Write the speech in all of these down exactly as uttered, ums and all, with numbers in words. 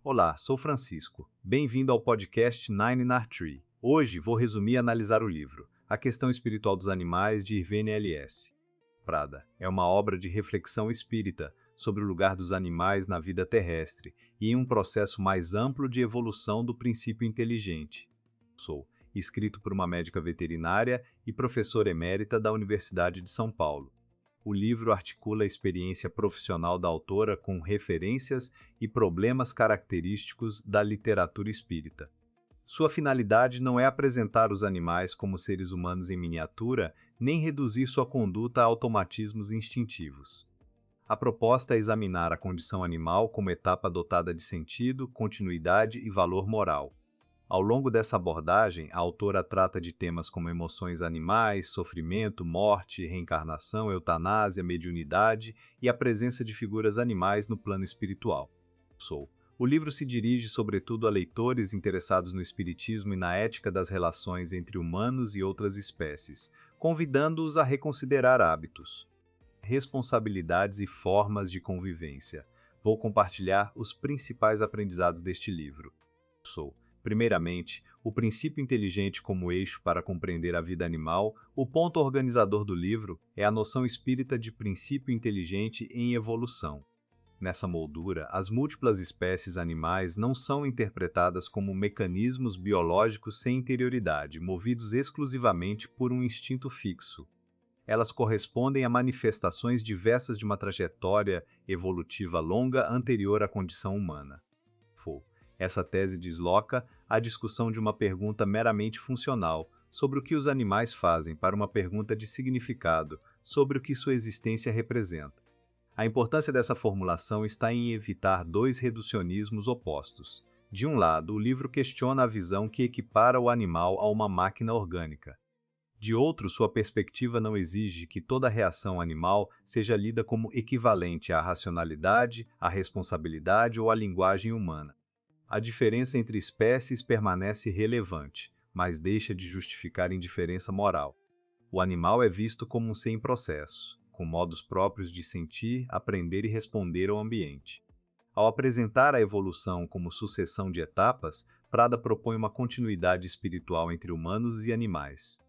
Olá, sou Francisco. Bem-vindo ao podcast Nine in Our Tree. Hoje vou resumir e analisar o livro A Questão Espiritual dos Animais, de Irvine L S Prada. É uma obra de reflexão espírita sobre o lugar dos animais na vida terrestre e em um processo mais amplo de evolução do princípio inteligente. Sou escrito por uma médica veterinária e professora emérita da Universidade de São Paulo. O livro articula a experiência profissional da autora com referências e problemas característicos da literatura espírita. Sua finalidade não é apresentar os animais como seres humanos em miniatura, nem reduzir sua conduta a automatismos instintivos. A proposta é examinar a condição animal como etapa dotada de sentido, continuidade e valor moral. Ao longo dessa abordagem, a autora trata de temas como emoções animais, sofrimento, morte, reencarnação, eutanásia, mediunidade e a presença de figuras animais no plano espiritual. Sou. O livro se dirige sobretudo a leitores interessados no espiritismo e na ética das relações entre humanos e outras espécies, convidando-os a reconsiderar hábitos, responsabilidades e formas de convivência. Vou compartilhar os principais aprendizados deste livro. Sou. Primeiramente, o princípio inteligente como eixo para compreender a vida animal, o ponto organizador do livro é a noção espírita de princípio inteligente em evolução. Nessa moldura, as múltiplas espécies animais não são interpretadas como mecanismos biológicos sem interioridade, movidos exclusivamente por um instinto fixo. Elas correspondem a manifestações diversas de uma trajetória evolutiva longa anterior à condição humana. Fou. Essa tese desloca a discussão de uma pergunta meramente funcional, sobre o que os animais fazem, para uma pergunta de significado, sobre o que sua existência representa. A importância dessa formulação está em evitar dois reducionismos opostos. De um lado, o livro questiona a visão que equipara o animal a uma máquina orgânica. De outro, sua perspectiva não exige que toda reação animal seja lida como equivalente à racionalidade, à responsabilidade ou à linguagem humana. A diferença entre espécies permanece relevante, mas deixa de justificar indiferença moral. O animal é visto como um ser em processo, com modos próprios de sentir, aprender e responder ao ambiente. Ao apresentar a evolução como sucessão de etapas, Prada propõe uma continuidade espiritual entre humanos e animais.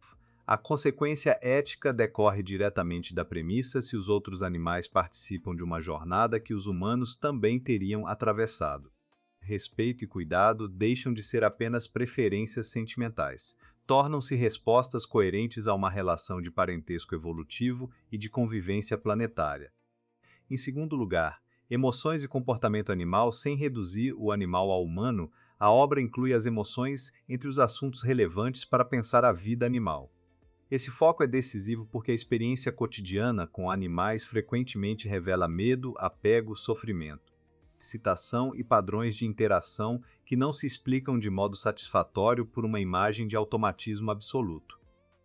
A consequência ética decorre diretamente da premissa se os outros animais participam de uma jornada que os humanos também teriam atravessado. Respeito e cuidado deixam de ser apenas preferências sentimentais, tornam-se respostas coerentes a uma relação de parentesco evolutivo e de convivência planetária. Em segundo lugar, emoções e comportamento animal sem reduzir o animal ao humano, a obra inclui as emoções entre os assuntos relevantes para pensar a vida animal. Esse foco é decisivo porque a experiência cotidiana com animais frequentemente revela medo, apego, sofrimento, excitação e padrões de interação que não se explicam de modo satisfatório por uma imagem de automatismo absoluto.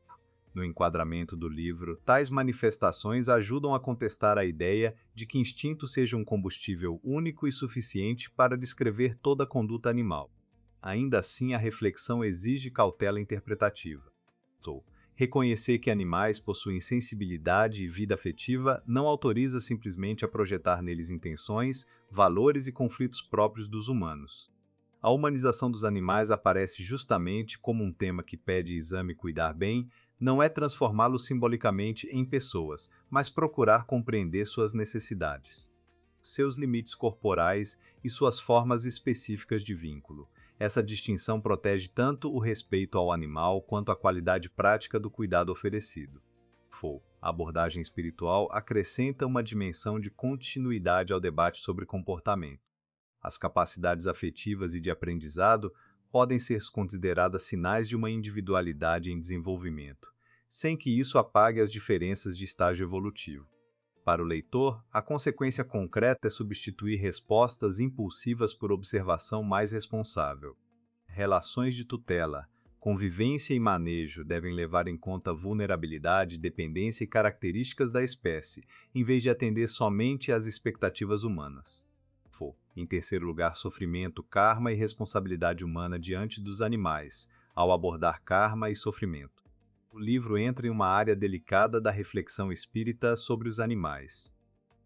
No enquadramento do livro, tais manifestações ajudam a contestar a ideia de que instinto seja um combustível único e suficiente para descrever toda a conduta animal. Ainda assim, a reflexão exige cautela interpretativa. Sou. Reconhecer que animais possuem sensibilidade e vida afetiva não autoriza simplesmente a projetar neles intenções, valores e conflitos próprios dos humanos. A humanização dos animais aparece justamente como um tema que pede exame e cuidar bem, não é transformá-los simbolicamente em pessoas, mas procurar compreender suas necessidades, seus limites corporais e suas formas específicas de vínculo. Essa distinção protege tanto o respeito ao animal quanto a qualidade prática do cuidado oferecido. Fou. A abordagem espiritual acrescenta uma dimensão de continuidade ao debate sobre comportamento. As capacidades afetivas e de aprendizado podem ser consideradas sinais de uma individualidade em desenvolvimento, sem que isso apague as diferenças de estágio evolutivo. Para o leitor, a consequência concreta é substituir respostas impulsivas por observação mais responsável. Relações de tutela, convivência e manejo devem levar em conta vulnerabilidade, dependência e características da espécie, em vez de atender somente às expectativas humanas. For. Em terceiro lugar, sofrimento, karma e responsabilidade humana diante dos animais, ao abordar karma e sofrimento. O livro entra em uma área delicada da reflexão espírita sobre os animais.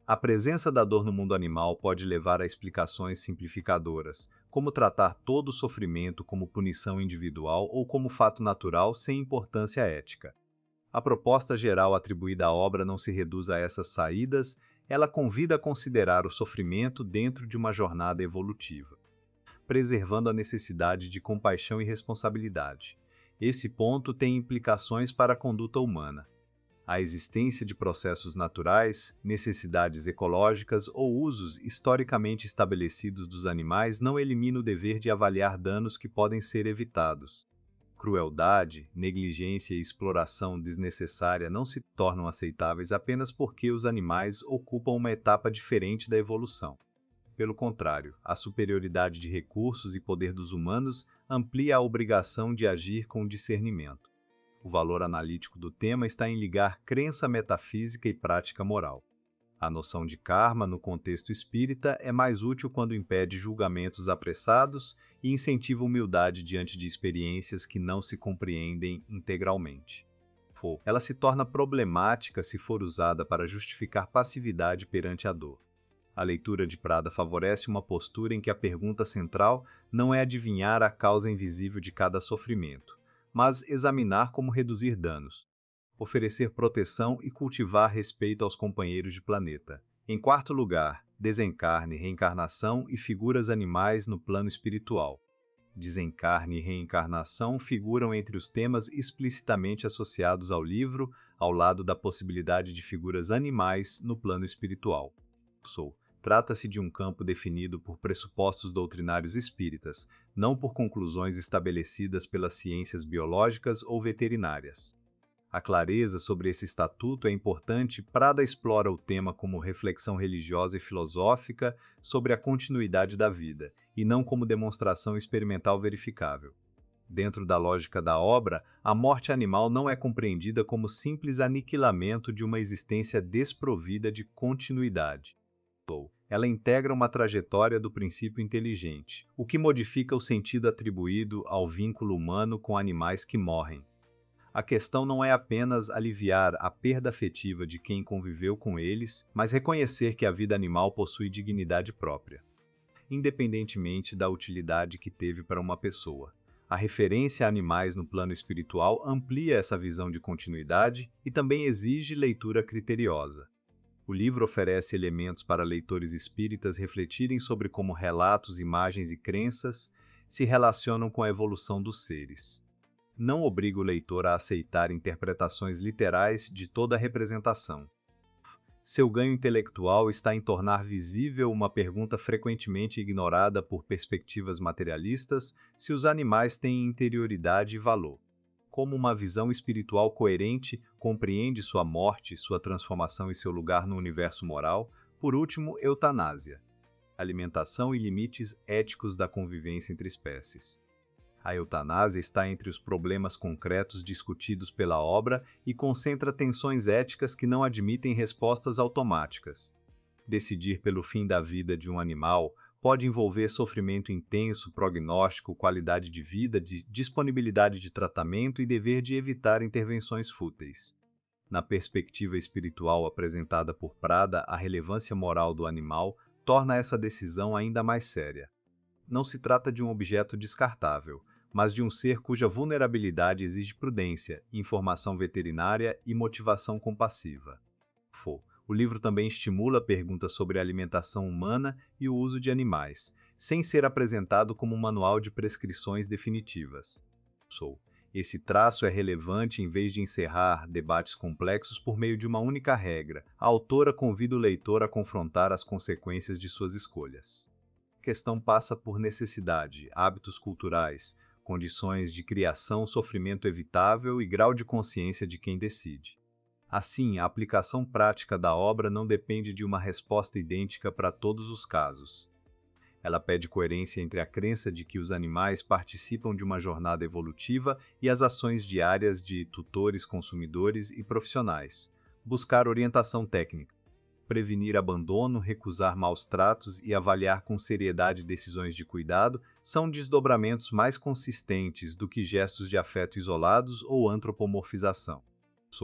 A presença da dor no mundo animal pode levar a explicações simplificadoras, como tratar todo o sofrimento como punição individual ou como fato natural sem importância ética. A proposta geral atribuída à obra não se reduz a essas saídas, ela convida a considerar o sofrimento dentro de uma jornada evolutiva, preservando a necessidade de compaixão e responsabilidade. Esse ponto tem implicações para a conduta humana. A existência de processos naturais, necessidades ecológicas ou usos historicamente estabelecidos dos animais não elimina o dever de avaliar danos que podem ser evitados. Crueldade, negligência e exploração desnecessária não se tornam aceitáveis apenas porque os animais ocupam uma etapa diferente da evolução. Pelo contrário, a superioridade de recursos e poder dos humanos amplia a obrigação de agir com discernimento. O valor analítico do tema está em ligar crença metafísica e prática moral. A noção de karma, no contexto espírita, é mais útil quando impede julgamentos apressados e incentiva humildade diante de experiências que não se compreendem integralmente. Ela se torna problemática se for usada para justificar passividade perante a dor. A leitura de Prada favorece uma postura em que a pergunta central não é adivinhar a causa invisível de cada sofrimento, mas examinar como reduzir danos, oferecer proteção e cultivar respeito aos companheiros de planeta. Em quarto lugar, desencarne, reencarnação e figuras animais no plano espiritual. Desencarne e reencarnação figuram entre os temas explicitamente associados ao livro, ao lado da possibilidade de figuras animais no plano espiritual. Sou. Trata-se de um campo definido por pressupostos doutrinários espíritas, não por conclusões estabelecidas pelas ciências biológicas ou veterinárias. A clareza sobre esse estatuto é importante. Prada explora o tema como reflexão religiosa e filosófica sobre a continuidade da vida, e não como demonstração experimental verificável. Dentro da lógica da obra, a morte animal não é compreendida como simples aniquilamento de uma existência desprovida de continuidade. Ela integra uma trajetória do princípio inteligente, o que modifica o sentido atribuído ao vínculo humano com animais que morrem. A questão não é apenas aliviar a perda afetiva de quem conviveu com eles, mas reconhecer que a vida animal possui dignidade própria, independentemente da utilidade que teve para uma pessoa. A referência a animais no plano espiritual amplia essa visão de continuidade e também exige leitura criteriosa. O livro oferece elementos para leitores espíritas refletirem sobre como relatos, imagens e crenças se relacionam com a evolução dos seres. Não obriga o leitor a aceitar interpretações literais de toda a representação. Seu ganho intelectual está em tornar visível uma pergunta frequentemente ignorada por perspectivas materialistas: se os animais têm interioridade e valor. Como uma visão espiritual coerente compreende sua morte, sua transformação e seu lugar no universo moral. Por último, eutanásia. Alimentação e limites éticos da convivência entre espécies. A eutanásia está entre os problemas concretos discutidos pela obra e concentra tensões éticas que não admitem respostas automáticas. Decidir pelo fim da vida de um animal pode envolver sofrimento intenso, prognóstico, qualidade de vida, de disponibilidade de tratamento e dever de evitar intervenções fúteis. Na perspectiva espiritual apresentada por Prada, a relevância moral do animal torna essa decisão ainda mais séria. Não se trata de um objeto descartável, mas de um ser cuja vulnerabilidade exige prudência, informação veterinária e motivação compassiva. Fo. O livro também estimula perguntas sobre a alimentação humana e o uso de animais, sem ser apresentado como um manual de prescrições definitivas. Sou. Esse traço é relevante em vez de encerrar debates complexos por meio de uma única regra. A autora convida o leitor a confrontar as consequências de suas escolhas. A questão passa por necessidade, hábitos culturais, condições de criação, sofrimento evitável e grau de consciência de quem decide. Assim, a aplicação prática da obra não depende de uma resposta idêntica para todos os casos. Ela pede coerência entre a crença de que os animais participam de uma jornada evolutiva e as ações diárias de tutores, consumidores e profissionais. Buscar orientação técnica, prevenir abandono, recusar maus tratos e avaliar com seriedade decisões de cuidado são desdobramentos mais consistentes do que gestos de afeto isolados ou antropomorfização. Sou.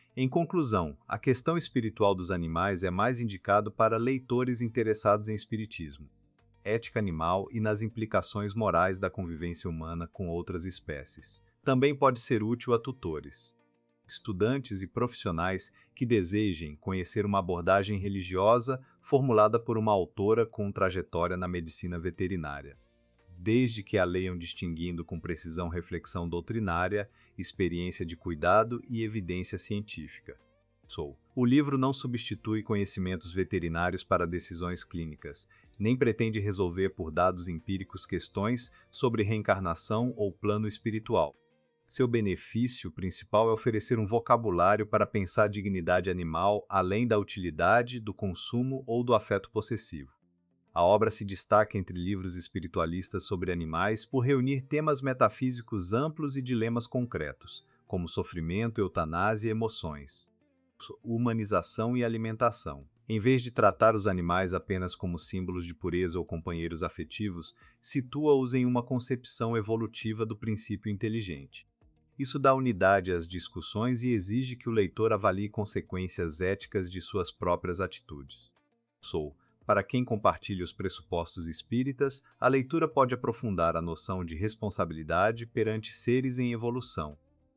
Em conclusão, a questão espiritual dos animais é mais indicado para leitores interessados em espiritismo, ética animal e nas implicações morais da convivência humana com outras espécies. Também pode ser útil a tutores, estudantes e profissionais que desejem conhecer uma abordagem religiosa formulada por uma autora com trajetória na medicina veterinária, desde que a leiam distinguindo com precisão reflexão doutrinária, experiência de cuidado e evidência científica. Sou. O livro não substitui conhecimentos veterinários para decisões clínicas, nem pretende resolver por dados empíricos questões sobre reencarnação ou plano espiritual. Seu benefício principal é oferecer um vocabulário para pensar a dignidade animal além da utilidade, do consumo ou do afeto possessivo. A obra se destaca entre livros espiritualistas sobre animais por reunir temas metafísicos amplos e dilemas concretos, como sofrimento, eutanásia e emoções, humanização e alimentação. Em vez de tratar os animais apenas como símbolos de pureza ou companheiros afetivos, situa-os em uma concepção evolutiva do princípio inteligente. Isso dá unidade às discussões e exige que o leitor avalie consequências éticas de suas próprias atitudes. Sou. Para quem compartilha os pressupostos espíritas, a leitura pode aprofundar a noção de responsabilidade perante seres em evolução.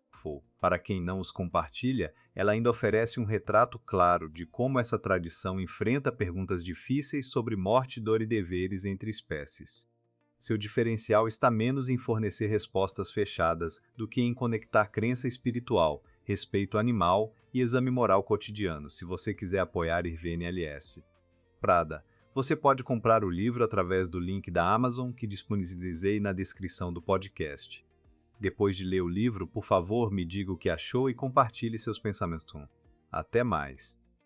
Para quem não os compartilha, ela ainda oferece um retrato claro de como essa tradição enfrenta perguntas difíceis sobre morte, dor e deveres entre espécies. Seu diferencial está menos em fornecer respostas fechadas do que em conectar crença espiritual, respeito animal e exame moral cotidiano, se você quiser apoiar Irvine L S. Prada. Você pode comprar o livro através do link da Amazon que disponibilizei na descrição do podcast. Depois de ler o livro, por favor, me diga o que achou e compartilhe seus pensamentos. Até mais!